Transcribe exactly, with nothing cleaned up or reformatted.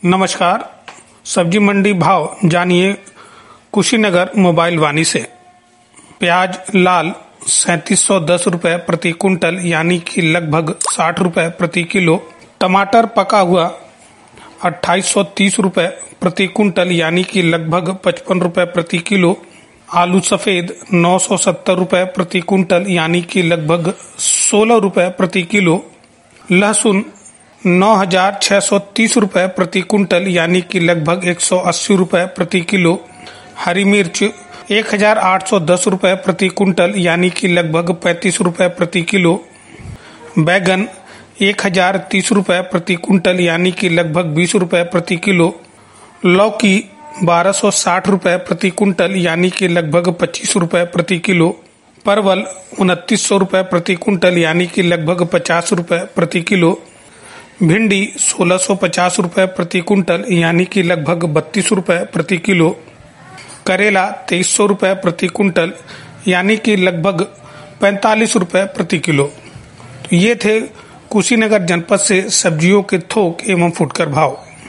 नमस्कार। सब्जी मंडी भाव जानिए कुशीनगर मोबाइल वाणी से। प्याज लाल सैंतीस सौ दस रुपए प्रति कुंटल यानी कि लगभग साठ रुपए प्रति किलो। टमाटर पका हुआ अट्ठाईस सौ तीस रुपए प्रति कुंटल यानी कि लगभग पचपन रुपए प्रति किलो। आलू सफेद नौ सौ सत्तर रुपए प्रति कुंटल यानी कि लगभग सोलह रुपए प्रति किलो। लहसुन नौ हजार छह सौ तीस रुपए प्रति कुंटल यानी कि लगभग एक सौ अस्सी रुपए प्रति किलो। हरी मिर्च एक हजार आठ सौ दस रुपए प्रति कुंटल यानी कि लगभग पैंतीस रुपए प्रति किलो। बैगन एक हजार तीस रुपए प्रति कुंटल यानी कि लगभग बीस रुपए प्रति किलो। लौकी बारह सौ साठ रुपए प्रति कुंटल यानी कि लगभग पच्चीस रुपए प्रति किलो। परवल उनतीस सौ रुपए प्रति कुंटल यानी कि लगभग पचास रुपए प्रति किलो। भिंडी सोलह सौ पचास रुपए प्रति कुंटल यानी कि लगभग बत्तीस रुपए प्रति किलो। करेला तेईस सौ रुपए प्रति कुंटल यानी कि लगभग पैंतालीस रुपए प्रति किलो। तो ये थे कुशीनगर जनपद से सब्जियों के थोक एवं फुटकर भाव।